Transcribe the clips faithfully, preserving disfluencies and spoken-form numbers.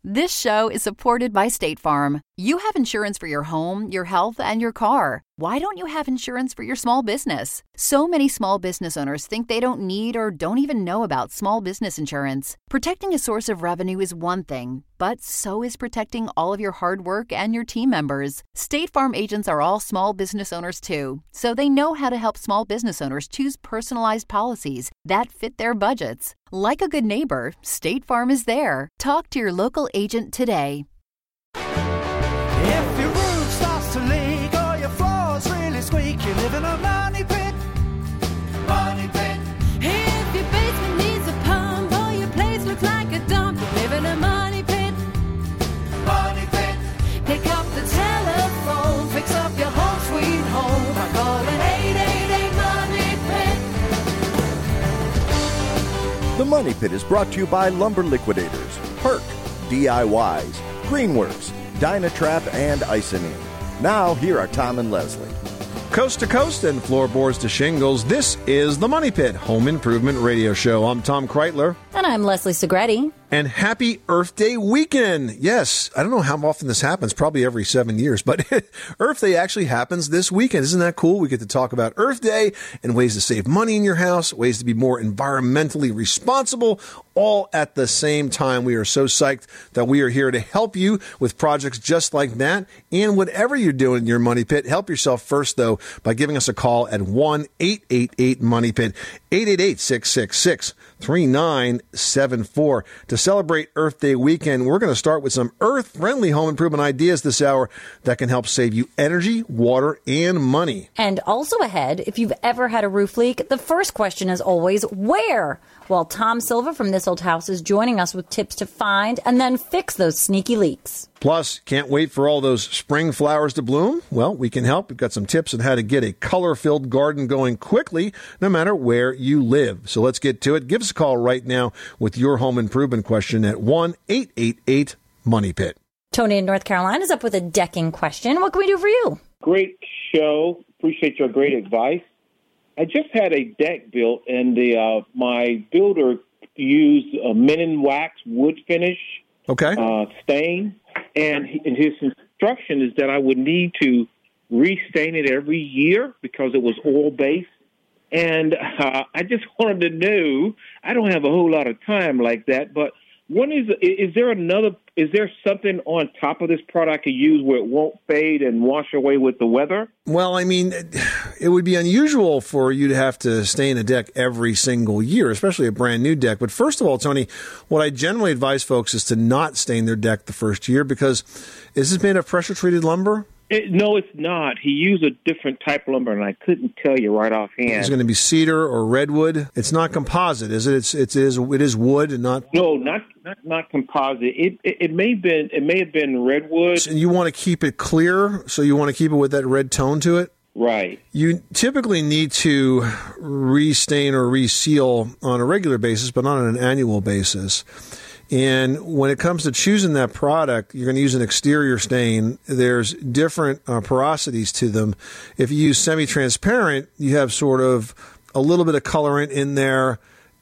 This show is supported by State Farm. You have insurance for your home, your health, and your car. Why don't you have insurance for your small business? So many small business owners think they don't need or don't even know about small business insurance. Protecting a source of revenue is one thing, but so is protecting all of your hard work and your team members. State Farm agents are all small business owners too, so they know how to help small business owners choose personalized policies that fit their budgets. Like a good neighbor, State Farm is there. Talk to your local agent today. If your roof starts to leak or your floor's really squeak, you live in a money pit. Money pit. If your basement needs a pump or your place looks like a dump, you live in a money pit. Money pit. Pick up the telephone, fix up your home sweet home by calling eight eight eight money pit. The Money Pit is brought to you by Lumber Liquidators, Perk, D I Ys, Greenworks, Dynatrap, and Icynene. Now, here are Tom and Leslie. Coast to coast and floorboards to shingles, this is the Money Pit Home Improvement Radio Show. I'm Tom Kreitler. And I'm Leslie Segretti. And happy Earth Day weekend. Yes, I don't know how often this happens, probably every seven years, but Earth Day actually happens this weekend. Isn't that cool? We get to talk about Earth Day and ways to save money in your house, ways to be more environmentally responsible, all at the same time. We are so psyched that we are here to help you with projects just like that. And whatever you're doing in your Money Pit, help yourself first, though, by giving us a call at one eight eight eight money pit, eight eight eight, six six six, three nine seven four. To celebrate Earth Day weekend, we're going to start with some earth-friendly home improvement ideas this hour that can help save you energy, water, and money. And also ahead, if you've ever had a roof leak, the first question is always, where? Well, Tom Silva from This Old House is joining us with tips to find and then fix those sneaky leaks. Plus, can't wait for all those spring flowers to bloom? Well, we can help. We've got some tips on how to get a color-filled garden going quickly, no matter where you live. So let's get to it. Give us a call right now with your home improvement question at one eight eight eight money pit. Tony in North Carolina is up with a decking question. What can we do for you? Great show. Appreciate your great advice. I just had a deck built, and the uh, my builder used a Mennen wax wood finish okay. uh, stain, and, he, and his instruction is that I would need to restain it every year because it was oil-based. And uh, I just wanted to know, I don't have a whole lot of time like that, but when is is there another, is there something on top of this product I could use where it won't fade and wash away with the weather? Well, I mean, it would be unusual for you to have to stain a deck every single year, especially a brand new deck. But first of all, Tony, what I generally advise folks is to not stain their deck the first year because is this made of pressure-treated lumber? It, no, it's not. He used a different type of lumber, and I couldn't tell you right offhand. It's going to be cedar or redwood. It's not composite, is it? It's it is it is wood and not. No, not not not composite. It it, it may have been it may have been redwood. And you want to keep it clear, so you want to keep it with that red tone to it. Right. You typically need to restain or reseal on a regular basis, but not on an annual basis. And when it comes to choosing that product, you're going to use an exterior stain. There's different uh, porosities to them. If you use semi-transparent, you have sort of a little bit of colorant in there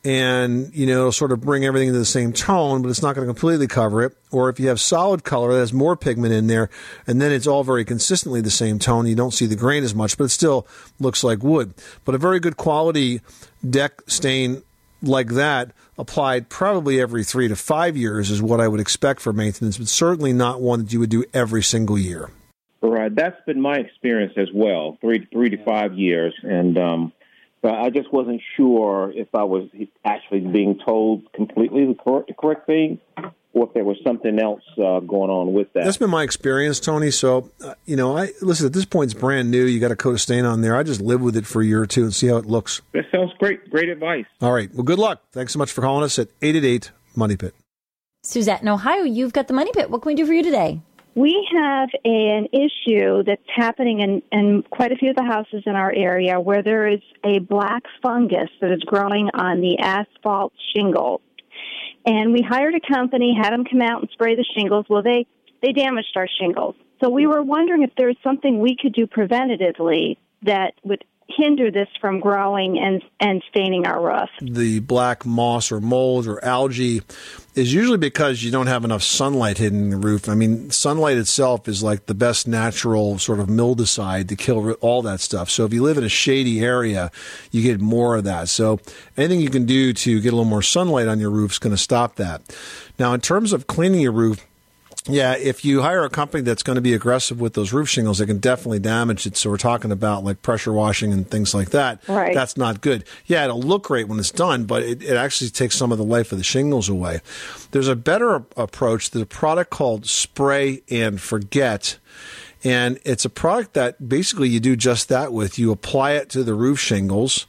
and, you know, it'll sort of bring everything into the same tone, but it's not going to completely cover it. Or if you have solid color that has more pigment in there, and then it's all very consistently the same tone, you don't see the grain as much, but it still looks like wood. But a very good quality deck stain like that applied probably every three to five years is what I would expect for maintenance, but certainly not one that you would do every single year. Right. That's been my experience as well, three, three to five years. And um, but I just wasn't sure if I was actually being told completely the correct, the correct thing or if there was something else uh, going on with that. That's been my experience, Tony. So, uh, you know, I listen, at this point, it's brand new. You got a coat of stain on there. I just live with it for a year or two and see how it looks. That sounds great. Great advice. All right. Well, good luck. Thanks so much for calling us at eight eight eight money pit. Suzette in Ohio, you've got the Money Pit. What can we do for you today? We have an issue that's happening in, in quite a few of the houses in our area where there is a black fungus that is growing on the asphalt shingles. And we hired a company, had them come out and spray the shingles. Well, they, they damaged our shingles. So we were wondering if there was something we could do preventatively that would hinder this from growing and, and staining our roof? The black moss or mold or algae is usually because you don't have enough sunlight hitting the roof. I mean, sunlight itself is like the best natural sort of mildewcide to kill all that stuff. So if you live in a shady area, you get more of that. So anything you can do to get a little more sunlight on your roof is going to stop that. Now, in terms of cleaning your roof, yeah, if you hire a company that's going to be aggressive with those roof shingles, they can definitely damage it. So we're talking about like pressure washing and things like that. Right. That's not good. Yeah, it'll look great when it's done, but it, it actually takes some of the life of the shingles away. There's a better a- approach. There's a product called Spray and Forget. And it's a product that basically you do just that with. You apply it to the roof shingles,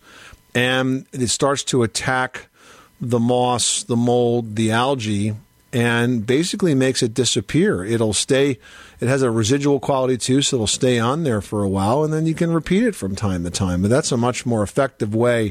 and it starts to attack the moss, the mold, the algae, and basically makes it disappear. It'll stay, it has a residual quality too, so it'll stay on there for a while, and then you can repeat it from time to time. But that's a much more effective way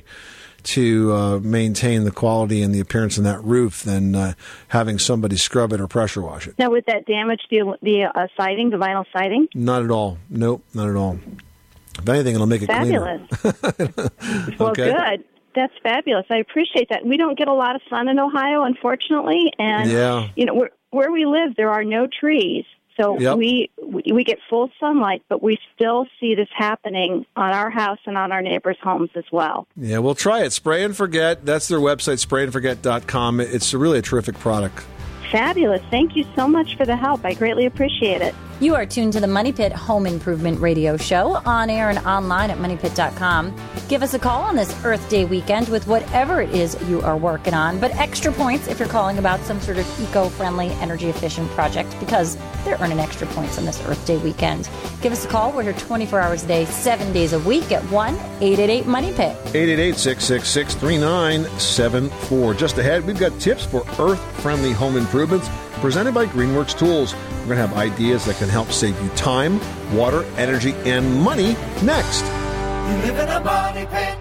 to uh, maintain the quality and the appearance of that roof than uh, having somebody scrub it or pressure wash it. Now, would that damage the, the uh, siding, the vinyl siding? Not at all. Nope, not at all. If anything, it'll make it Fabulous. cleaner. Well, Okay. good. That's fabulous. I appreciate that. We don't get a lot of sun in Ohio, unfortunately, and Yeah. you know where, where we live, there are no trees, so Yep. we we get full sunlight, but we still see this happening on our house and on our neighbors' homes as well. Yeah, we'll try it. Spray and Forget. That's their website, spray and forget dot com. It's really a terrific product. Fabulous. Thank you so much for the help. I greatly appreciate it. You are tuned to the Money Pit Home Improvement Radio Show, on air and online at money pit dot com. Give us a call on this Earth Day weekend with whatever it is you are working on, but extra points if you're calling about some sort of eco-friendly, energy-efficient project, because they're earning extra points on this Earth Day weekend. Give us a call. We're here twenty-four hours a day, seven days a week at one eight eight eight money pit. eight eight eight, six six six, three nine seven four. Just ahead, we've got tips for earth-friendly home improvements presented by Greenworks Tools. We're going to have ideas that can help save you time, water, energy, and money next. You live in a money pit.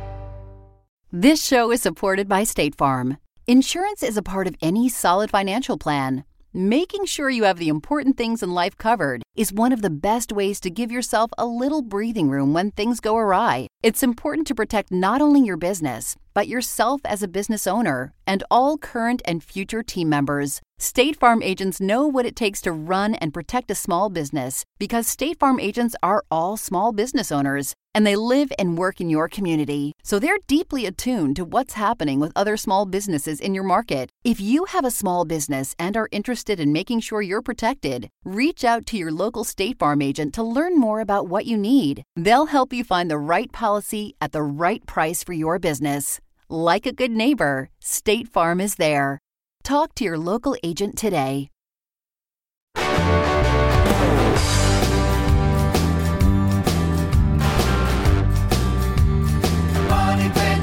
This show is supported by State Farm. Insurance is a part of any solid financial plan. Making sure you have the important things in life covered is one of the best ways to give yourself a little breathing room when things go awry. It's important to protect not only your business, but yourself as a business owner and all current and future team members. State Farm agents know what it takes to run and protect a small business because State Farm agents are all small business owners and they live and work in your community. So they're deeply attuned to what's happening with other small businesses in your market. If you have a small business and are interested in making sure you're protected, reach out to your local State Farm agent to learn more about what you need. They'll help you find the right policy at the right price for your business. Like a good neighbor, State Farm is there. Talk to your local agent today. Money pit.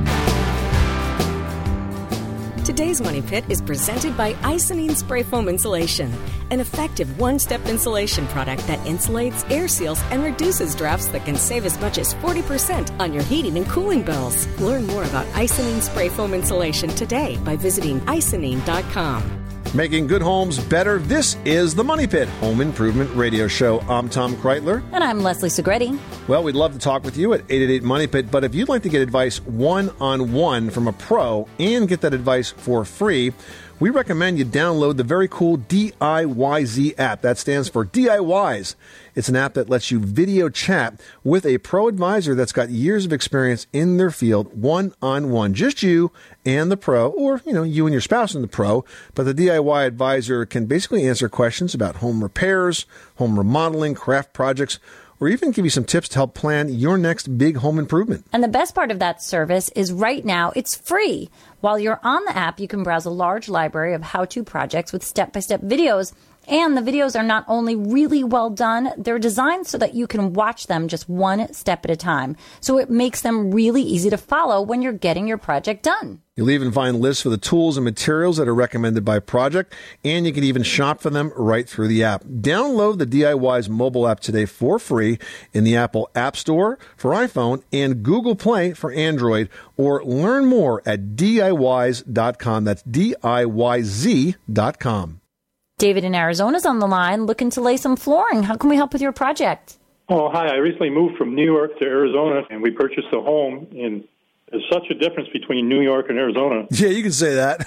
Today's Money Pit is presented by Icynene Spray Foam Insulation, an effective one-step insulation product that insulates, air seals, and reduces drafts that can save as much as forty percent on your heating and cooling bills. Learn more about Icynene Spray Foam Insulation today by visiting icynene dot com. Making good homes better. This is the Money Pit Home Improvement Radio Show. I'm Tom Kreitler. And I'm Leslie Segretti. Well, we'd love to talk with you at eight eight eight money pit, but if you'd like to get advice one-on-one from a pro and get that advice for free, we recommend you download the very cool D I Y Z app. That stands for D I Ys. It's an app that lets you video chat with a pro advisor that's got years of experience in their field, one-on-one. Just you and the pro, or, you know, you and your spouse and the pro. But the D I Y advisor can basically answer questions about home repairs, home remodeling, craft projects, or even give you some tips to help plan your next big home improvement. And the best part of that service is right now it's free. While you're on the app, you can browse a large library of how-to projects with step-by-step videos. And the videos are not only really well done, they're designed so that you can watch them just one step at a time. So it makes them really easy to follow when you're getting your project done. You'll even find lists for the tools and materials that are recommended by project, and you can even shop for them right through the app. Download the D I Ys mobile app today for free in the Apple App Store for iPhone and Google Play for Android, or learn more at D I Y Z dot com. That's D I Y Z dot com. David in Arizona is on the line looking to lay some flooring. How can we help with your project? Oh, hi. I recently moved from New York to Arizona, and we purchased a home. And there's such a difference between New York and Arizona. Yeah, you can say that.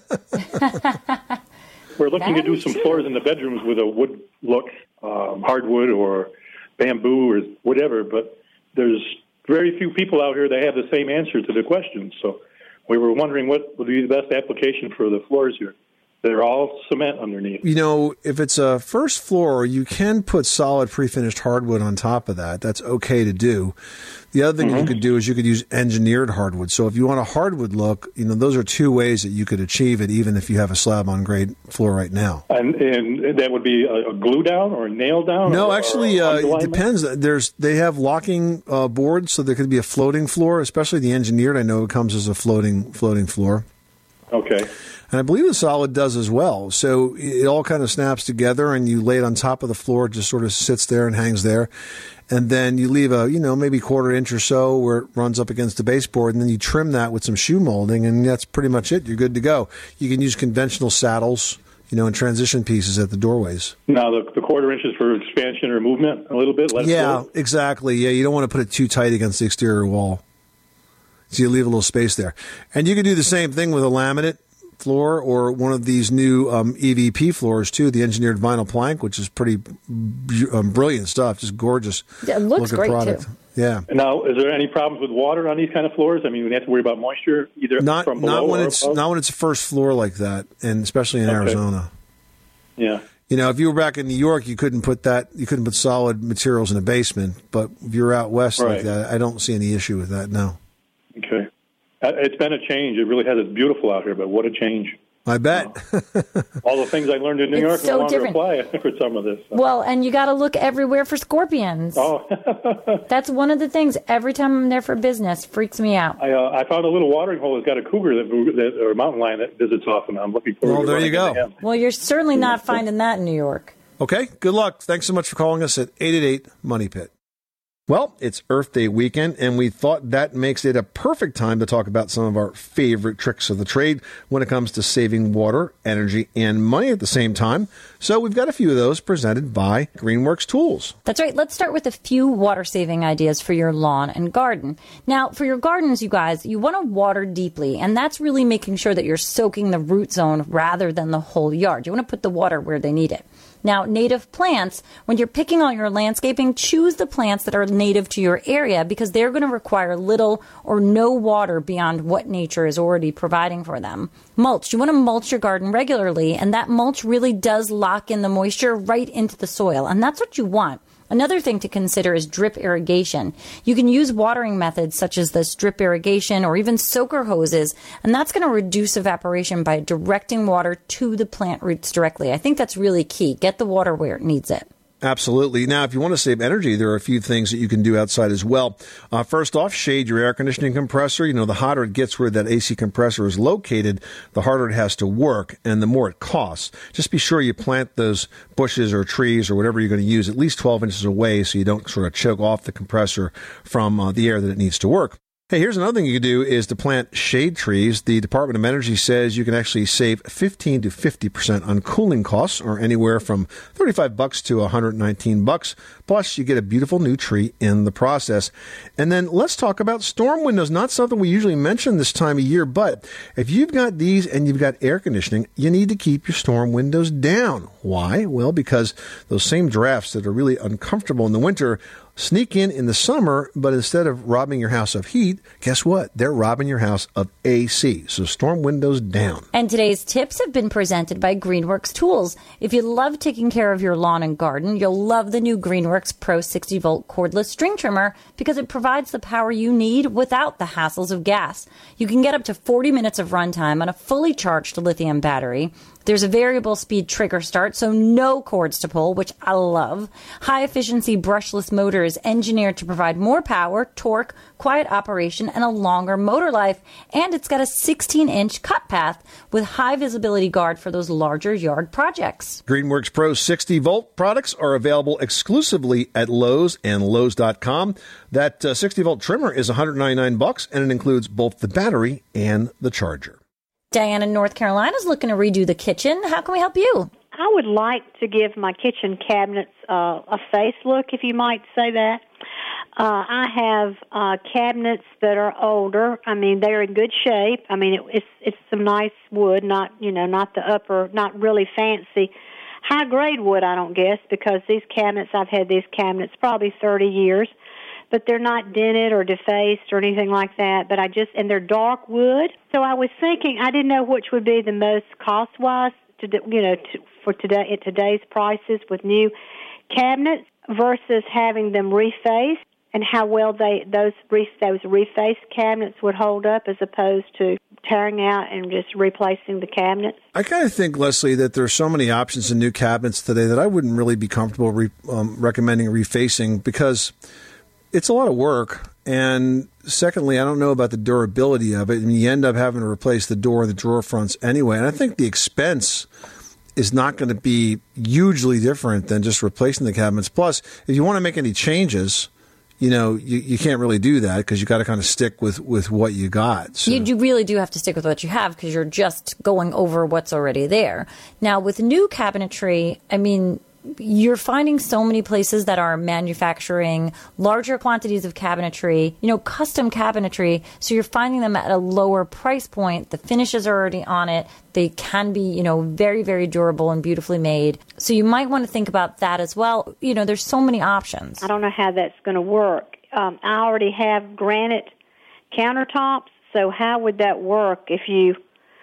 We're looking That to do is some true. floors in the bedrooms with a wood look, um, hardwood or bamboo or whatever, but there's very few people out here that have the same answer to the question. So we were wondering what would be the best application for the floors here. They're all cement underneath. You know, if it's a first floor, you can put solid pre-finished hardwood on top of that. That's okay to do. The other thing Mm-hmm. you could do is you could use engineered hardwood. So if you want a hardwood look, you know, those are two ways that you could achieve it, even if you have a slab-on-grade floor right now. And, and that would be a, a glue down or a nail down? No, or, actually, or uh, it underlayment? depends. There's they have locking uh, boards, so there could be a floating floor, especially the engineered. I know it comes as a floating floating floor. Okay. And I believe the solid does as well. So it all kind of snaps together, and you lay it on top of the floor. It just sort of sits there and hangs there. And then you leave a, you know, maybe quarter inch or so where it runs up against the baseboard, and then you trim that with some shoe molding, and that's pretty much it. You're good to go. You can use conventional saddles, you know, and transition pieces at the doorways. Now, the, the quarter inches for expansion or movement a little bit? Less Yeah, floor? exactly. Yeah, you don't want to put it too tight against the exterior wall. So you leave a little space there. And you can do the same thing with a laminate floor or one of these new um, E V P floors, too, the engineered vinyl plank, which is pretty bu- um, brilliant stuff, just gorgeous. It looks looking great, product. too. Yeah. Now, is there any problems with water on these kind of floors? I mean, we have to worry about moisture either Not from below not when or it's above? not when it's a first floor like that, and especially in Okay. Arizona. Yeah. You know, if you were back in New York, you couldn't put that. You couldn't put solid materials in a basement. But if you're out west like Right. that, I don't see any issue with that. No, Okay. Uh, It's been a change. It really has. It's beautiful out here, but what a change. I bet. All the things I learned in New It's York so no longer different. apply for some of this. Well, and you got to look everywhere for scorpions. Oh, That's one of the things. Every time I'm there for business, freaks me out. I, uh, I found a little watering hole that's got a cougar that, that or a mountain lion that visits often. I'm looking forward Well, to there running you go. into him. Well, you're certainly not finding that in New York. Okay, good luck. Thanks so much for calling us at eight eight eight Money Pit. Well, it's Earth Day weekend, and we thought that makes it a perfect time to talk about some of our favorite tricks of the trade when it comes to saving water, energy, and money at the same time. So we've got a few of those presented by Greenworks Tools. That's right. Let's start with a few water-saving ideas for your lawn and garden. Now, for your gardens, you guys, you want to water deeply, and that's really making sure that you're soaking the root zone rather than the whole yard. You want to put the water where they need it. Now, native plants, when you're picking on your landscaping, choose the plants that are native to your area because they're going to require little or no water beyond what nature is already providing for them. Mulch. You want to mulch your garden regularly, and that mulch really does lock in the moisture right into the soil, and that's what you want. Another thing to consider is drip irrigation. You can use watering methods such as this drip irrigation or even soaker hoses, and that's going to reduce evaporation by directing water to the plant roots directly. I think that's really key. Get the water where it needs it. Absolutely. Now, if you want to save energy, there are a few things that you can do outside as well. Uh, first off, shade your air conditioning compressor. You know, the hotter it gets where that A C compressor is located, the harder it has to work and the more it costs. Just be sure you plant those bushes or trees or whatever you're going to use at least twelve inches away so you don't sort of choke off the compressor from uh, the air that it needs to work. Hey, here's another thing you can do is to plant shade trees. The Department of Energy says you can actually save fifteen to fifty percent on cooling costs, or anywhere from thirty-five bucks to one hundred nineteen bucks. Plus, you get a beautiful new tree in the process. And then let's talk about storm windows. Not something we usually mention this time of year, but if you've got these and you've got air conditioning, you need to keep your storm windows down. Why? Well, because those same drafts that are really uncomfortable in the winter sneak in in the summer, but instead of robbing your house of heat, guess what? They're robbing your house of A C. So storm windows down. And today's tips have been presented by Greenworks Tools. If you love taking care of your lawn and garden, you'll love the new Greenworks Pro sixty volt cordless string trimmer because it provides the power you need without the hassles of gas. You can get up to forty minutes of runtime on a fully charged lithium battery. There's a variable speed trigger start, so no cords to pull, which I love. High-efficiency brushless motor is engineered to provide more power, torque, quiet operation, and a longer motor life. And it's got a sixteen inch cut path with high-visibility guard for those larger yard projects. Greenworks Pro sixty volt products are available exclusively at Lowe's and Lowe's dot com. That uh, sixty volt trimmer is one hundred ninety-nine bucks, and it includes both the battery and the charger. Diane in North Carolina is looking to redo the kitchen. How can we help you? I would like to give my kitchen cabinets uh, a facelift, if you might say that. Uh, I have uh, cabinets that are older. I mean, they're in good shape. I mean, it, it's it's some nice wood, not you know, not the upper, not really fancy, high grade wood. I don't guess because these cabinets, I've had these cabinets probably thirty years, but they're not dented or defaced or anything like that. But I just and they're dark wood. So I was thinking, I didn't know which would be the most cost wise to you know to, for today at today's prices with new cabinets versus having them refaced. And how well they those re, those refaced cabinets would hold up as opposed to tearing out and just replacing the cabinets. I kind of think, Leslie, that there's so many options in new cabinets today that I wouldn't really be comfortable re, um, recommending refacing because it's a lot of work. And secondly, I don't know about the durability of it. I mean, you end up having to replace the door and the drawer fronts anyway. And I think the expense is not going to be hugely different than just replacing the cabinets. Plus, if you want to make any changes, you know, you, you can't really do that because you got to kind of stick with, with what you got. So. You, you really do have to stick with what you have because you're just going over what's already there. Now, with new cabinetry, I mean, you're finding so many places that are manufacturing larger quantities of cabinetry, you know, custom cabinetry. So you're finding them at a lower price point. The finishes are already on it. They can be, you know, very, very durable and beautifully made. So you might want to think about that as well. You know, there's so many options. I don't know how that's going to work. Um, I already have granite countertops. So how would that work if you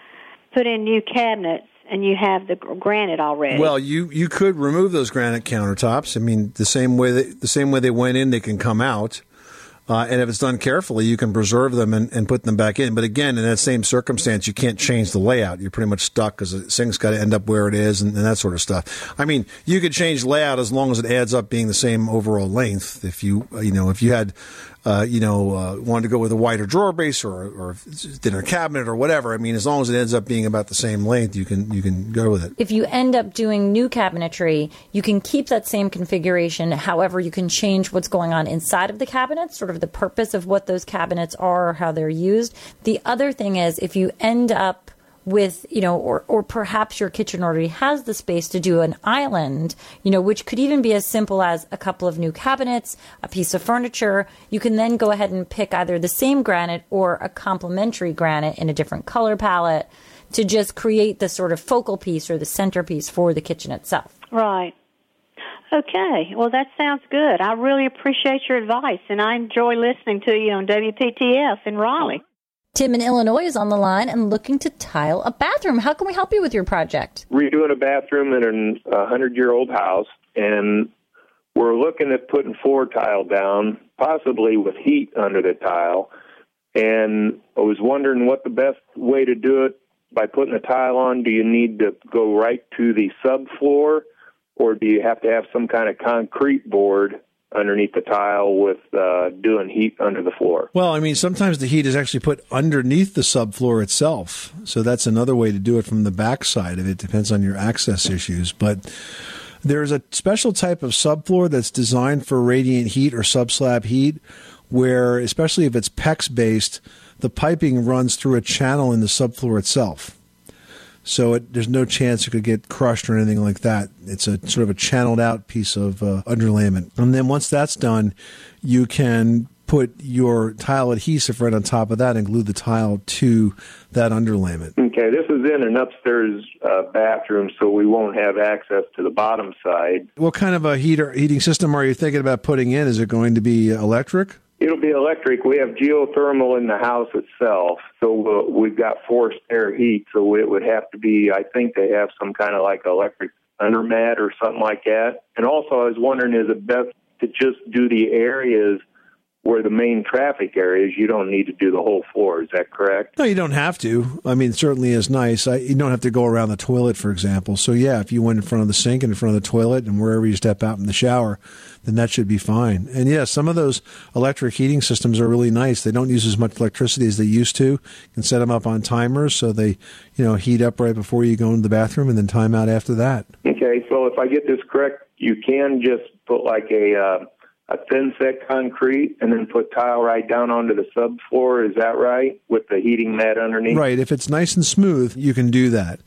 put in new cabinets and you have the granite already? Well, you, you could remove those granite countertops. I mean, the same way they, the same way they went in, they can come out. Uh, and if it's done carefully, you can preserve them and, and put them back in. But again, in that same circumstance, you can't change the layout. You're pretty much stuck because the sink's got to end up where it is and, and that sort of stuff. I mean, you could change layout as long as it adds up being the same overall length. If you, you know, if you had, uh, you know, uh, wanted to go with a wider drawer base or, or thinner cabinet or whatever, I mean, as long as it ends up being about the same length, you can, you can go with it. If you end up doing new cabinetry, you can keep that same configuration. However, you can change what's going on inside of the cabinet, sort of the purpose of what those cabinets are or how they're used. The other thing is if you end up with, you know, or, or perhaps your kitchen already has the space to do an island, you know, which could even be as simple as a couple of new cabinets, a piece of furniture. You can then go ahead and pick either the same granite or a complementary granite in a different color palette to just create the sort of focal piece or the centerpiece for the kitchen itself. Right. Okay. Well, that sounds good. I really appreciate your advice, and I enjoy listening to you on W P T F in Raleigh. Tim in Illinois is on the line and looking to tile a bathroom. How can we help you with your project? We're doing a bathroom in a hundred-year-old house, and we're looking at putting floor tile down, possibly with heat under the tile. And I was wondering what the best way to do it by putting the tile on. Do you need to go right to the subfloor, or do you have to have some kind of concrete board underneath the tile with uh, doing heat under the floor? Well, I mean, sometimes the heat is actually put underneath the subfloor itself. So that's another way to do it from the backside of it. Depends on your access issues. But there's a special type of subfloor that's designed for radiant heat or subslab heat where, especially if it's PEX-based, the piping runs through a channel in the subfloor itself. So it, there's no chance it could get crushed or anything like that. It's a sort of a channeled out piece of uh, underlayment. And then once that's done, you can put your tile adhesive right on top of that and glue the tile to that underlayment. Okay, this is in an upstairs uh, bathroom, so we won't have access to the bottom side. What kind of a heater, heating system are you thinking about putting in? Is it going to be electric? It'll be electric. We have geothermal in the house itself, so uh, we've got forced air heat, so it would have to be, I think they have some kind of like electric undermat or something like that. And also I was wondering, is it best to just do the areas where the main traffic areas, you don't need to do the whole floor. Is that correct? No, you don't have to. I mean, it certainly is nice. I, you don't have to go around the toilet, for example. So, yeah, if you went in front of the sink and in front of the toilet and wherever you step out in the shower, then that should be fine. And, yeah, some of those electric heating systems are really nice. They don't use as much electricity as they used to. You can set them up on timers so they, you know, heat up right before you go into the bathroom and then time out after that. Okay, so if I get this correct, you can just put like a... Uh, a thin set concrete and then put tile right down onto the subfloor. Is that right? With the heating mat underneath? Right. If it's nice and smooth, you can do that.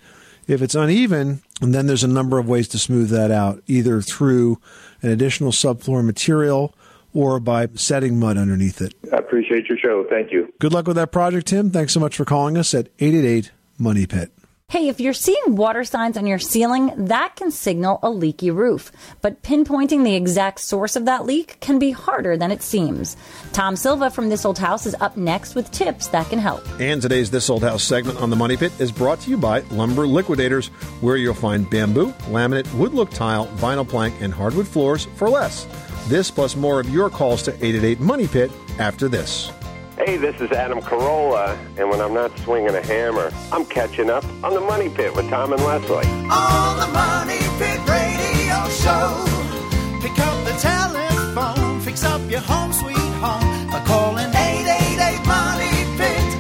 If it's uneven, then there's a number of ways to smooth that out, either through an additional subfloor material or by setting mud underneath it. I appreciate your show. Thank you. Good luck with that project, Tim. Thanks so much for calling us at eight eight eight, money pit. Hey, if you're seeing water signs on your ceiling, that can signal a leaky roof. But pinpointing the exact source of that leak can be harder than it seems. Tom Silva from This Old House is up next with tips that can help. And today's This Old House segment on the Money Pit is brought to you by Lumber Liquidators, where you'll find bamboo, laminate, wood look tile, vinyl plank, and hardwood floors for less. This plus more of your calls to eight eight eight, money pit after this. Hey, this is Adam Carolla, and when I'm not swinging a hammer, I'm catching up on the Money Pit with Tom and Leslie. On the Money Pit Radio Show. Pick up the telephone, fix up your home sweet home by calling eight eight eight, money pit.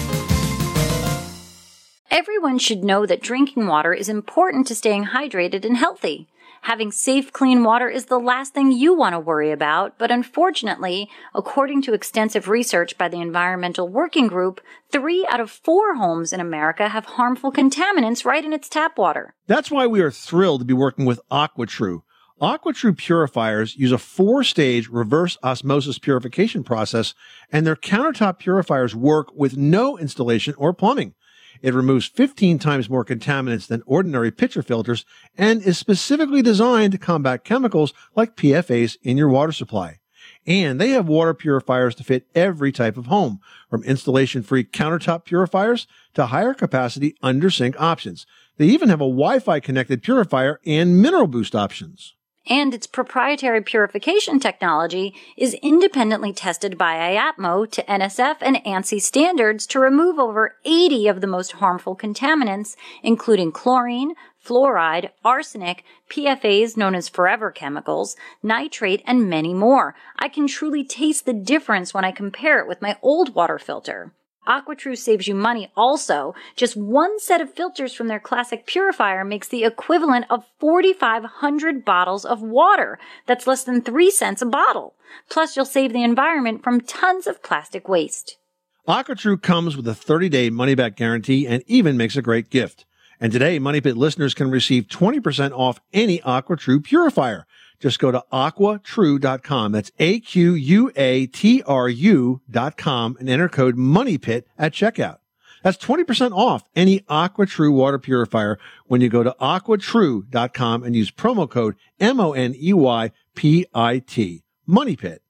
Everyone should know that drinking water is important to staying hydrated and healthy. Having safe, clean water is the last thing you want to worry about, but unfortunately, according to extensive research by the Environmental Working Group, three out of four homes in America have harmful contaminants right in its tap water. That's why we are thrilled to be working with AquaTrue. AquaTrue purifiers use a four-stage reverse osmosis purification process, and their countertop purifiers work with no installation or plumbing. It removes fifteen times more contaminants than ordinary pitcher filters and is specifically designed to combat chemicals like P F As in your water supply. And they have water purifiers to fit every type of home, from installation-free countertop purifiers to higher capacity under-sink options. They even have a Wi-Fi connected purifier and mineral boost options. And its proprietary purification technology is independently tested by I A P M O to N S F and ANSI standards to remove over eighty of the most harmful contaminants, including chlorine, fluoride, arsenic, P F As known as forever chemicals, nitrate, and many more. I can truly taste the difference when I compare it with my old water filter. AquaTrue saves you money also. Just one set of filters from their classic purifier makes the equivalent of forty-five hundred bottles of water. That's less than three cents a bottle. Plus, you'll save the environment from tons of plastic waste. AquaTrue comes with a thirty-day money-back guarantee and even makes a great gift. And today, Money Pit listeners can receive twenty percent off any AquaTrue purifier. Just go to aqua true dot com. That's A Q U A T R U dot com and enter code MONEYPIT at checkout. That's twenty percent off any AquaTrue water purifier when you go to aqua true dot com and use promo code M O N E Y P I T. Money Pit.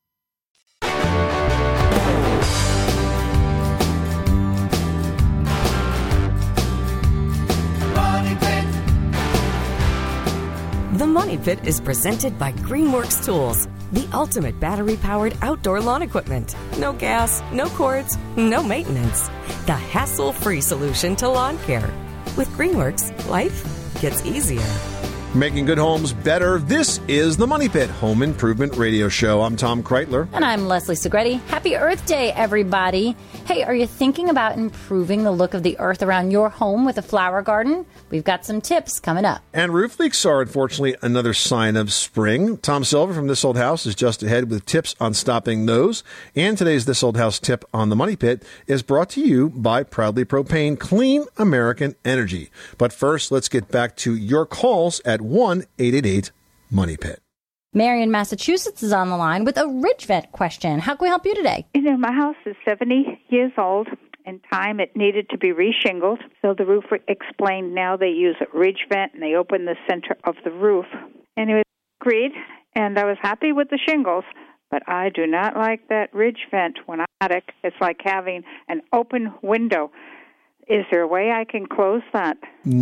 The Money Pit is presented by Greenworks Tools, the ultimate battery-powered outdoor lawn equipment. No gas, no cords, no maintenance. The hassle-free solution to lawn care. With Greenworks, life gets easier. Making good homes better. This is the Money Pit Home Improvement Radio Show. I'm Tom Kreitler. And I'm Leslie Segretti. Happy Earth Day, everybody. Hey, are you thinking about improving the look of the earth around your home with a flower garden? We've got some tips coming up. And roof leaks are, unfortunately, another sign of spring. Tom Silver from This Old House is just ahead with tips on stopping those. And today's This Old House tip on the Money Pit is brought to you by Proudly Propane, Clean American Energy. But first, let's get back to your calls at one eight eight eight, money pit. Mary in Massachusetts is on the line with a ridge vent question. How can we help you today? You know, my house is seventy years old. In time, it needed to be reshingled. So the roofer explained now they use a ridge vent, and they open the center of the roof. And it was agreed, and I was happy with the shingles. But I do not like that ridge vent when I'm attic. It's like having an open window. Is there a way I can close that?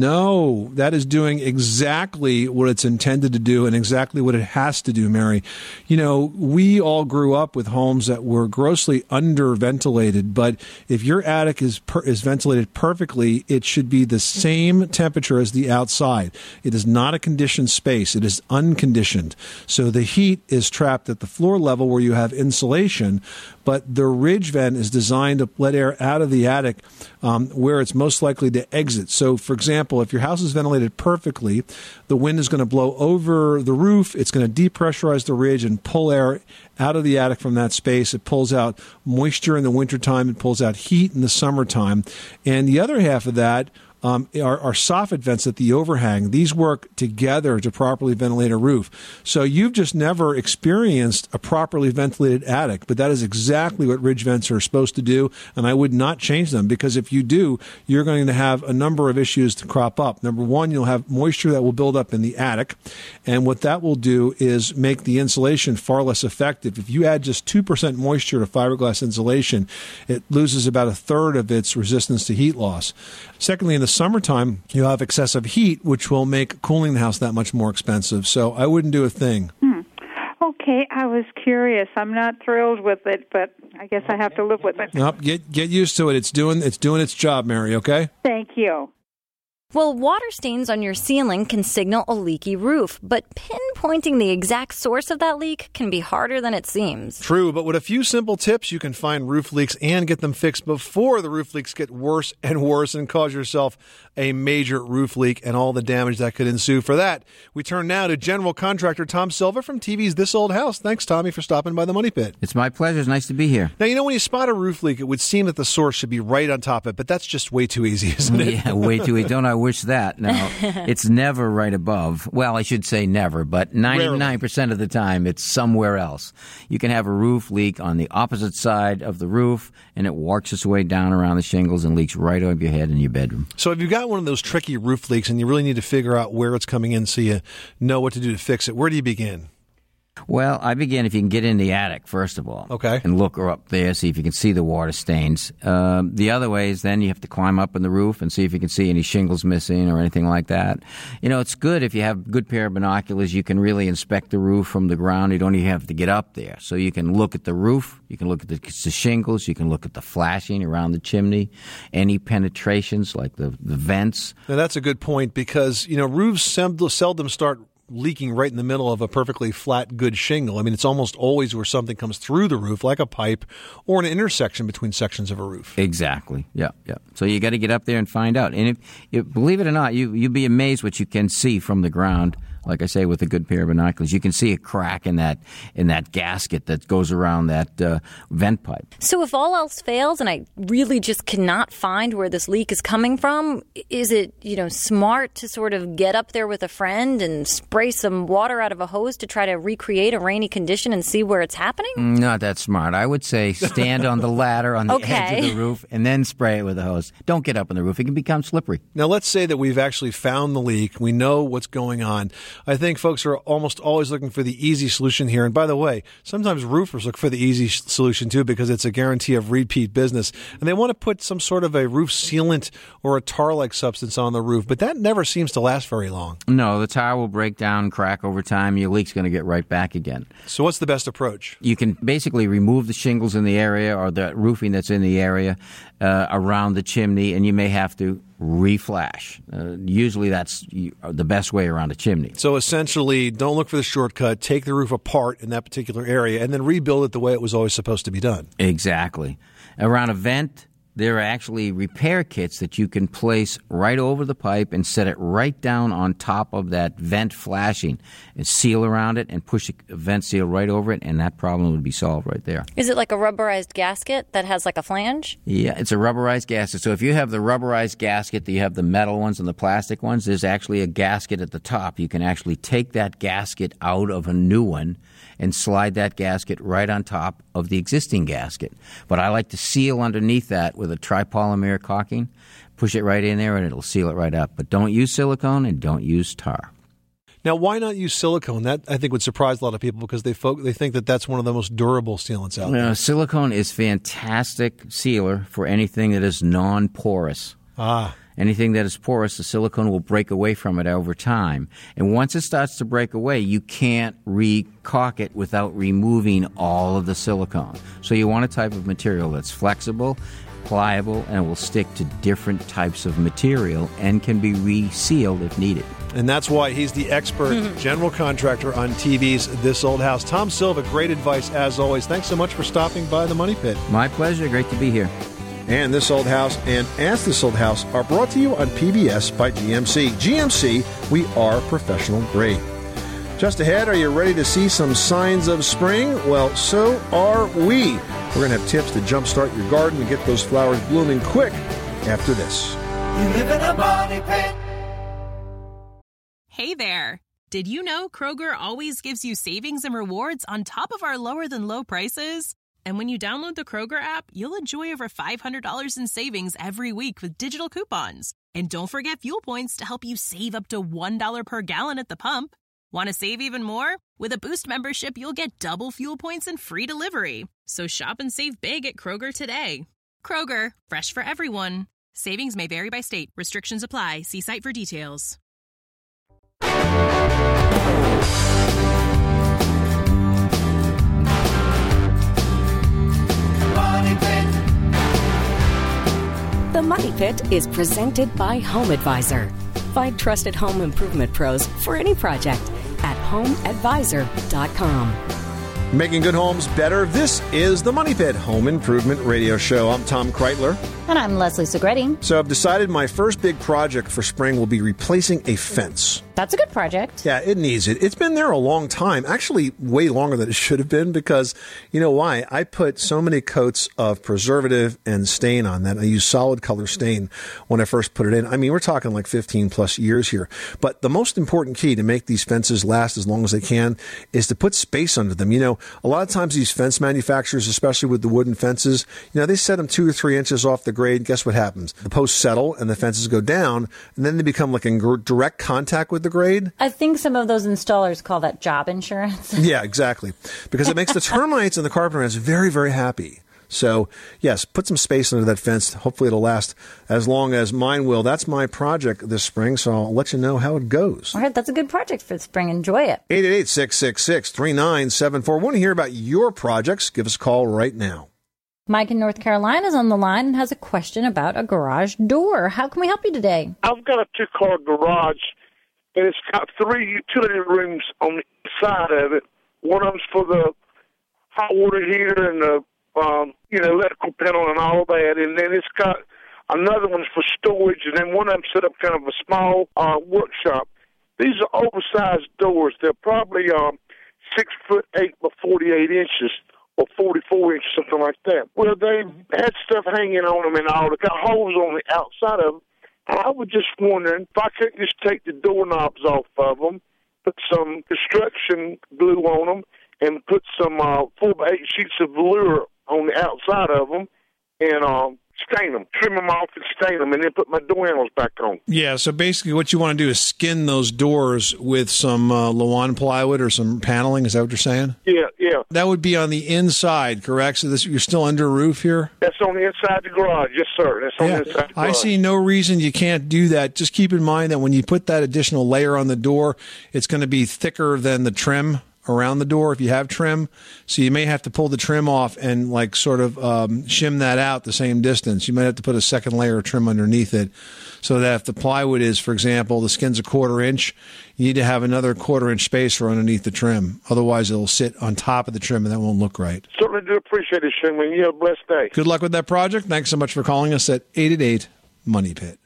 No, that is doing exactly what it's intended to do and exactly what it has to do, Mary. You know, we all grew up with homes that were grossly under-ventilated, but if your attic is per- is ventilated perfectly, it should be the same temperature as the outside. It is not a conditioned space. It is unconditioned. So the heat is trapped at the floor level where you have insulation, but the ridge vent is designed to let air out of the attic um, where it's most likely to exit. So, for example, if your house is ventilated perfectly, the wind is going to blow over the roof. It's going to depressurize the ridge and pull air out of the attic from that space. It pulls out moisture in the wintertime. It pulls out heat in the summertime. And the other half of that um, are, are soffit vents at the overhang. These work together to properly ventilate a roof. So you've just never experienced a properly ventilated attic, but that is exactly what ridge vents are supposed to do, and I would not change them, because if you do, you're going to have a number of issues to crop up. Number one, you'll have moisture that will build up in the attic, and what that will do is make the insulation far less effective. If you add just two percent moisture to fiberglass insulation, it loses about a third of its resistance to heat loss. Secondly, in the summertime, you'll have excessive heat, which will make cooling the house that much more expensive. So I wouldn't do a thing. Hmm. Okay, I was curious. I'm not thrilled with it, but I guess I have to live with it. Nope, get get used to it. It's doing it's doing its job, Mary, okay? Thank you. Well, water stains on your ceiling can signal a leaky roof, but pinpointing the exact source of that leak can be harder than it seems. True, but with a few simple tips, you can find roof leaks and get them fixed before the roof leaks get worse and worse and cause yourself a major roof leak and all the damage that could ensue. For that, we turn now to general contractor Tom Silva from T V's This Old House. Thanks, Tommy, for stopping by the Money Pit. It's my pleasure. It's nice to be here. Now, you know, when you spot a roof leak, it would seem that the source should be right on top of it, but that's just way too easy, isn't it? Yeah, way too easy. Don't I wish that? No, it's never right above. Well, I should say never, but ninety-nine percent of the time it's somewhere else. You can have a roof leak on the opposite side of the roof, and it works its way down around the shingles and leaks right over your head in your bedroom. So if you've got one of those tricky roof leaks and you really need to figure out where it's coming in so you know what to do to fix it, where do you begin? Well, I begin if you can get in the attic, first of all. Okay. And look up there, see if you can see the water stains. Um, the other way is then you have to climb up in the roof and see if you can see any shingles missing or anything like that. You know, it's good if you have a good pair of binoculars. You can really inspect the roof from the ground. You don't even have to get up there. So you can look at the roof. You can look at the, the shingles. You can look at the flashing around the chimney, any penetrations like the, the vents. Now, that's a good point because, you know, roofs seldom start leaking right in the middle of a perfectly flat, good shingle. I mean, it's almost always where something comes through the roof, like a pipe or an intersection between sections of a roof. Exactly. Yeah, yeah. So you got to get up there and find out. And if, if believe it or not, you you'd be amazed what you can see from the ground. Like I say, with a good pair of binoculars, you can see a crack in that in that gasket that goes around that uh, vent pipe. So if all else fails and I really just cannot find where this leak is coming from, is it, you know, smart to sort of get up there with a friend and spray some water out of a hose to try to recreate a rainy condition and see where it's happening? Not that smart. I would say stand on the ladder on the okay. edge of the roof and then spray it with a hose. Don't get up on the roof. It can become slippery. Now, let's say that we've actually found the leak. We know what's going on. I think folks are almost always looking for the easy solution here. And by the way, sometimes roofers look for the easy solution too because it's a guarantee of repeat business. And they want to put some sort of a roof sealant or a tar-like substance on the roof, but that never seems to last very long. No, the tar will break down, crack over time. Your leak's going to get right back again. So what's the best approach? You can basically remove the shingles in the area or the roofing that's in the area uh, around the chimney, and you may have to reflash. Uh, usually that's the best way around a chimney. So essentially, don't look for the shortcut. Take the roof apart in that particular area and then rebuild it the way it was always supposed to be done. Exactly. Around a vent, there are actually repair kits that you can place right over the pipe and set it right down on top of that vent flashing and seal around it and push a vent seal right over it, and that problem would be solved right there. Is it like a rubberized gasket that has like a flange? Yeah, it's a rubberized gasket. So if you have the rubberized gasket, you have the metal ones and the plastic ones, there's actually a gasket at the top. You can actually take that gasket out of a new one and slide that gasket right on top of the existing gasket. But I like to seal underneath that with a tripolymer caulking. Push it right in there and it'll seal it right up. But don't use silicone and don't use tar. Now, why not use silicone? That, I think, would surprise a lot of people because they folk, they think that that's one of the most durable sealants out there. Uh, silicone is fantastic sealer for anything that is non-porous. Ah. Anything that is porous, the silicone will break away from it over time. And once it starts to break away, you can't re-caulk it without removing all of the silicone. So you want a type of material that's flexible, pliable, and will stick to different types of material and can be resealed if needed. And that's why he's the expert general contractor on T V's This Old House. Tom Silva, great advice as always. Thanks so much for stopping by the Money Pit. My pleasure. Great to be here. And This Old House and Ask This Old House are brought to you on P B S by G M C. G M C, we are professional grade. Just ahead, are you ready to see some signs of spring? Well, so are we. We're going to have tips to jumpstart your garden and get those flowers blooming quick after this. You live in a money pit. Hey there. Did you know Kroger always gives you savings and rewards on top of our lower than low prices? And when you download the Kroger app, you'll enjoy over five hundred dollars in savings every week with digital coupons. And don't forget fuel points to help you save up to one dollar per gallon at the pump. Want to save even more? With a Boost membership, you'll get double fuel points and free delivery. So shop and save big at Kroger today. Kroger, fresh for everyone. Savings may vary by state. Restrictions apply. See site for details. Money Pit. The Money Pit is presented by Home Advisor. Find trusted home improvement pros for any project at home advisor dot com. Making good homes better. This is the Money Pit Home Improvement Radio Show. I'm Tom Kreitler. And I'm Leslie Segretti. So I've decided my first big project for spring will be replacing a fence. That's a good project. Yeah, it needs it. It's been there a long time, actually way longer than it should have been, because you know why? I put so many coats of preservative and stain on that. I use solid color stain when I first put it in. I mean, we're talking like fifteen plus years here. But the most important key to make these fences last as long as they can is to put space under them. You know, a lot of times these fence manufacturers, especially with the wooden fences, you know, they set them two or three inches off the grade. Guess what happens? The posts settle and the fences go down, and then they become like in direct contact with the grade. I think some of those installers call that job insurance. Yeah, exactly. Because it makes the termites and the carpenter ants very, very happy. So, yes, put some space under that fence. Hopefully it'll last as long as mine will. That's my project this spring, so I'll let you know how it goes. All right, that's a good project for the spring. Enjoy it. eight eight eight, six six six, three nine seven four. Want to hear about your projects? Give us a call right now. Mike in North Carolina is on the line and has a question about a garage door. How can we help you today? I've got a two-car garage, and it's got three utility rooms on the side of it. One of them's for the hot water heater and the um, you know electrical panel and all that, and then it's got another one's for storage, and then one of them set up kind of a small uh, workshop. These are oversized doors. They're probably um, six foot eight by forty-eight inches. Or forty-four inches, something like that. Well, they had stuff hanging on them and all. They got holes on the outside of them. I was just wondering if I could just take the doorknobs off of them, put some construction glue on them, and put some uh, four by eight sheets of velour on the outside of them, and um, stain them, trim them off and stain them, and then put my door handles back on. Yeah, so basically what you want to do is skin those doors with some uh, Lawan plywood or some paneling. Is that what you're saying? Yeah, yeah. That would be on the inside, correct? So this, you're still under a roof here? That's on the inside of the garage, yes, sir. That's on yeah. the inside of the garage. I see no reason you can't do that. Just keep in mind that when you put that additional layer on the door, it's going to be thicker than the trim around the door if you have trim. So you may have to pull the trim off and like sort of um, shim that out the same distance. You might have to put a second layer of trim underneath it so that if the plywood is, for example, the skin's a quarter inch, you need to have another quarter inch spacer underneath the trim. Otherwise, it'll sit on top of the trim and that won't look right. Certainly do appreciate it, Shinman. You have a blessed day. Good luck with that project. Thanks so much for calling us at eight eight eight, Money Pit.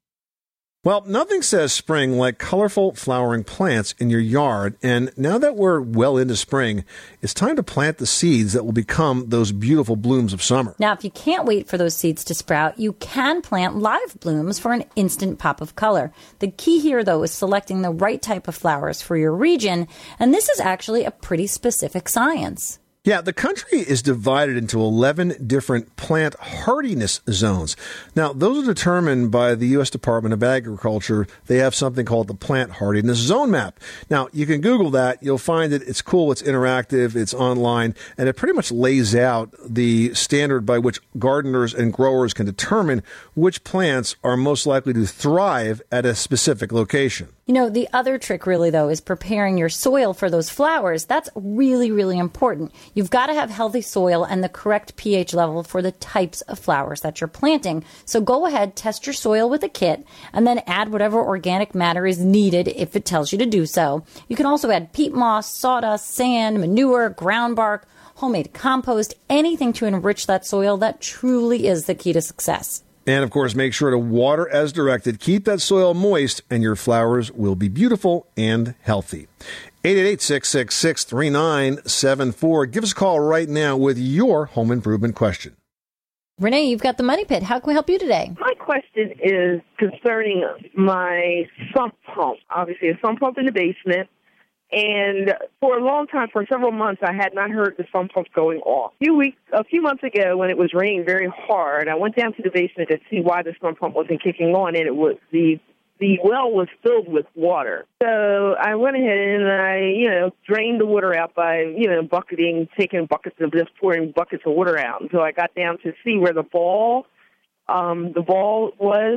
Well, nothing says spring like colorful flowering plants in your yard. And now that we're well into spring, it's time to plant the seeds that will become those beautiful blooms of summer. Now, if you can't wait for those seeds to sprout, you can plant live blooms for an instant pop of color. The key here, though, is selecting the right type of flowers for your region. And this is actually a pretty specific science. Yeah, the country is divided into eleven different plant hardiness zones. Now, those are determined by the U S Department of Agriculture. They have something called the Plant Hardiness Zone Map. Now, you can Google that. You'll find it. It's cool. It's interactive. It's online. And it pretty much lays out the standard by which gardeners and growers can determine which plants are most likely to thrive at a specific location. You know, the other trick really, though, is preparing your soil for those flowers. That's really, really important. You've got to have healthy soil and the correct pH level for the types of flowers that you're planting. So go ahead, test your soil with a kit, and then add whatever organic matter is needed if it tells you to do so. You can also add peat moss, sawdust, sand, manure, ground bark, homemade compost, anything to enrich that soil. That truly is the key to success. And, of course, make sure to water as directed. Keep that soil moist, and your flowers will be beautiful and healthy. eight eight eight, six six six, three nine seven four. Give us a call right now with your home improvement question. Renee, you've got the Money Pit. How can we help you today? My question is concerning my sump pump. Obviously, a sump pump in the basement. And for a long time, for several months, I had not heard the sump pump going off. A few weeks, a few months ago, when it was raining very hard, I went down to the basement to see why the sump pump wasn't kicking on, and it was the the well was filled with water. So I went ahead and I, you know, drained the water out by, you know, bucketing, taking buckets of just pouring buckets of water out until I got down to see where the ball, um, the ball was,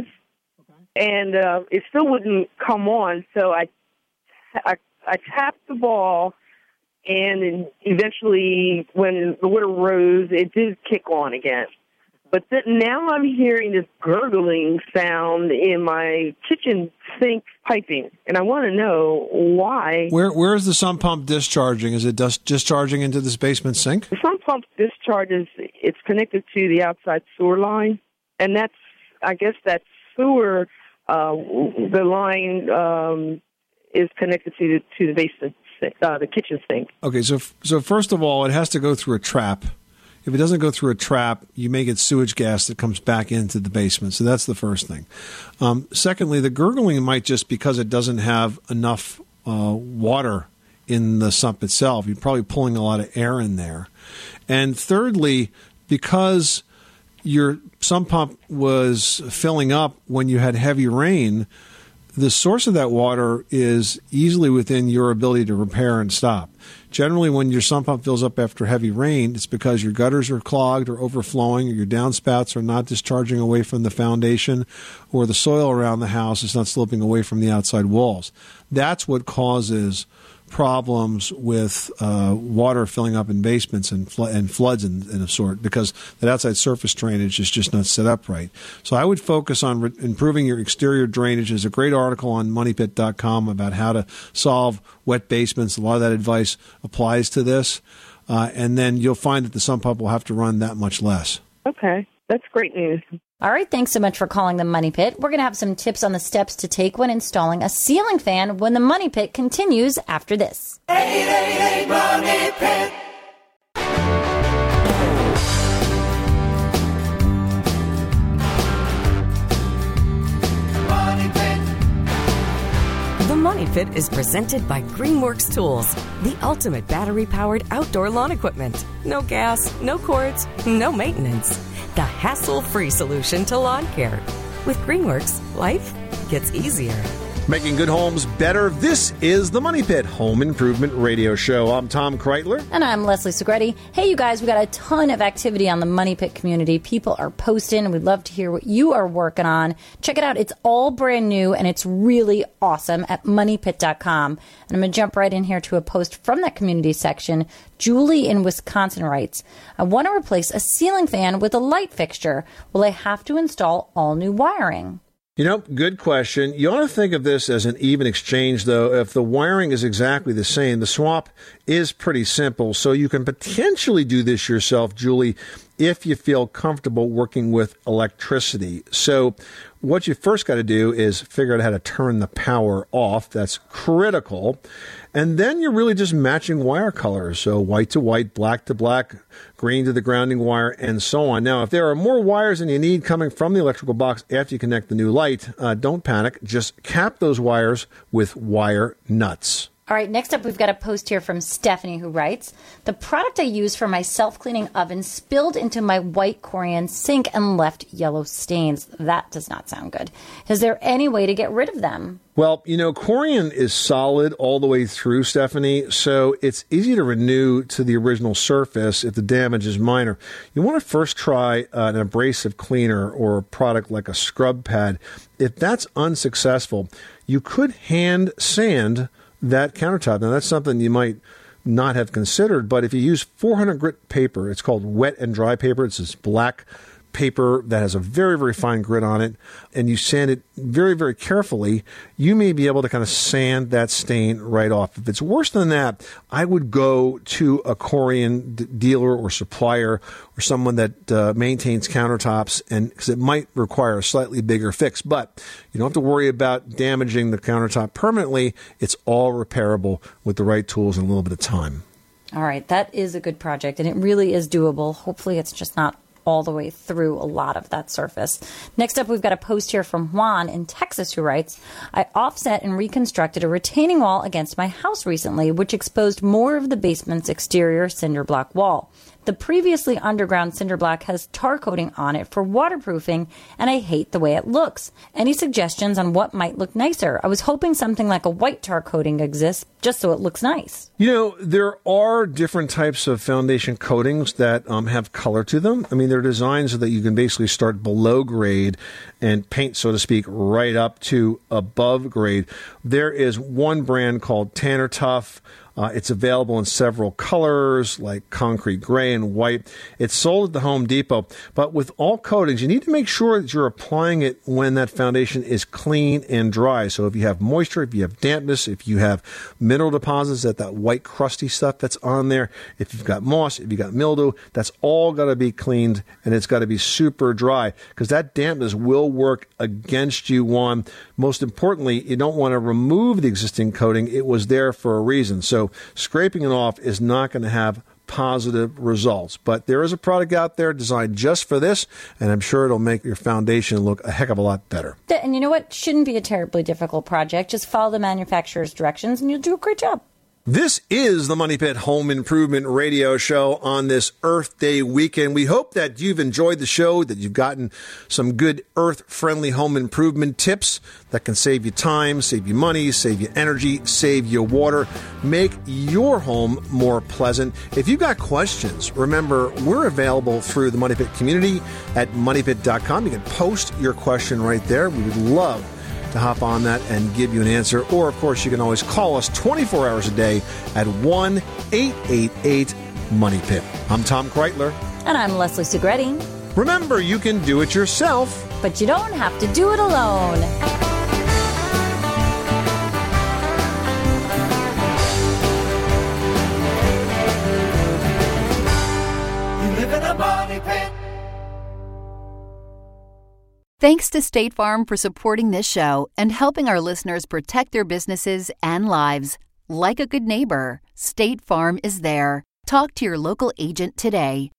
and uh, it still wouldn't come on. So I, I, I tapped the ball, and then eventually, when the water rose, it did kick on again. But then now I'm hearing this gurgling sound in my kitchen sink piping, and I want to know why. Where Where is the sump pump discharging? Is it just discharging into this basement sink? The sump pump discharges, it's connected to the outside sewer line, and that's, I guess that sewer, uh, the line um, is connected to the, to the basement sink, uh, the kitchen sink. Okay, so so first of all, it has to go through a trap. If it doesn't go through a trap, you may get sewage gas that comes back into the basement. So that's the first thing. Um, secondly, the gurgling might just because it doesn't have enough uh, water in the sump itself. You're probably pulling a lot of air in there. And thirdly, because your sump pump was filling up when you had heavy rain, the source of that water is easily within your ability to repair and stop. Generally, when your sump pump fills up after heavy rain, it's because your gutters are clogged or overflowing, or your downspouts are not discharging away from the foundation, or the soil around the house is not sloping away from the outside walls. That's what causes problems with uh, water filling up in basements and, fl- and floods and, and of sort, because that outside surface drainage is just not set up right. So I would focus on re- improving your exterior drainage. There's a great article on money pit dot com about how to solve wet basements. A lot of that advice applies to this. Uh, and then you'll find that the sump pump will have to run that much less. Okay, that's great news. All right, thanks so much for calling the Money Pit. We're going to have some tips on the steps to take when installing a ceiling fan when the Money Pit continues after this. eight eight eight Money Pit. Money Pit. The Money Pit is presented by Greenworks Tools, the ultimate battery-powered outdoor lawn equipment. No gas, no cords, no maintenance. The hassle-free solution to lawn care. With Greenworks, life gets easier. Making good homes better. This is the Money Pit Home Improvement Radio Show. I'm Tom Kreitler. And I'm Leslie Segretti. Hey, you guys, we got a ton of activity on the Money Pit community. People are posting. We'd love to hear what you are working on. Check it out. It's all brand new, and it's really awesome at money pit dot com. And I'm going to jump right in here to a post from that community section. Julie in Wisconsin writes, I want to replace a ceiling fan with a light fixture. Will I have to install all new wiring? You know, good question. You ought to think of this as an even exchange, though. If the wiring is exactly the same, the swap is pretty simple. So you can potentially do this yourself, Julie, if you feel comfortable working with electricity. So what you first got to do is figure out how to turn the power off. That's critical. And then you're really just matching wire colors. So white to white, black to black, green to the grounding wire, and so on. Now, if there are more wires than you need coming from the electrical box after you connect the new light, uh, don't panic. Just cap those wires with wire nuts. All right, next up, we've got a post here from Stephanie who writes, the product I use for my self-cleaning oven spilled into my white Corian sink and left yellow stains. That does not sound good. Is there any way to get rid of them? Well, you know, Corian is solid all the way through, Stephanie, so it's easy to renew to the original surface if the damage is minor. You want to first try uh, an abrasive cleaner or a product like a scrub pad. If that's unsuccessful, you could hand sand that countertop. Now, that's something you might not have considered, but if you use four hundred grit paper, it's called wet and dry paper. It's this black paper that has a very, very fine grit on it, and you sand it very, very carefully, you may be able to kind of sand that stain right off. If it's worse than that, I would go to a Corian d- dealer or supplier or someone that uh, maintains countertops, and because it might require a slightly bigger fix. But you don't have to worry about damaging the countertop permanently. It's all repairable with the right tools and a little bit of time. All right, that is a good project, and it really is doable. Hopefully it's just not all the way through a lot of that surface. Next up, we've got a post here from Juan in Texas who writes, I offset and reconstructed a retaining wall against my house recently, which exposed more of the basement's exterior cinder block wall. The previously underground cinder block has tar coating on it for waterproofing, and I hate the way it looks. Any suggestions on what might look nicer? I was hoping something like a white tar coating exists, just so it looks nice. You know, there are different types of foundation coatings that um, have color to them. I mean, they're designed so that you can basically start below grade and paint, so to speak, right up to above grade. There is one brand called Tanner Tough. Uh, it's available in several colors, like concrete gray and white. It's sold at the Home Depot. But with all coatings, you need to make sure that you're applying it when that foundation is clean and dry. So if you have moisture, if you have dampness, if you have mineral deposits, that that white crusty stuff that's on there, if you've got moss, if you've got mildew, that's all got to be cleaned, and it's got to be super dry, because that dampness will work against you. One, most importantly, you don't want to remove the existing coating. It was there for a reason. So scraping it off is not going to have positive results. But there is a product out there designed just for this, and I'm sure it'll make your foundation look a heck of a lot better. And you know what? Shouldn't be a terribly difficult project. Just follow the manufacturer's directions, and you'll do a great job. This is the Money Pit Home Improvement Radio Show on this Earth Day weekend. We hope that you've enjoyed the show, that you've gotten some good earth-friendly home improvement tips that can save you time, save you money, save you energy, save you water, make your home more pleasant. If you've got questions, remember, we're available through the Money Pit community at money pit dot com. You can post your question right there. We would love to hop on that and give you an answer. Or, of course, you can always call us twenty-four hours a day at one eight eight eight money pit. I'm Tom Kreitler. And I'm Leslie Segretti. Remember, you can do it yourself, but you don't have to do it alone. You live in a money pit. Thanks to State Farm for supporting this show and helping our listeners protect their businesses and lives. Like a good neighbor, State Farm is there. Talk to your local agent today.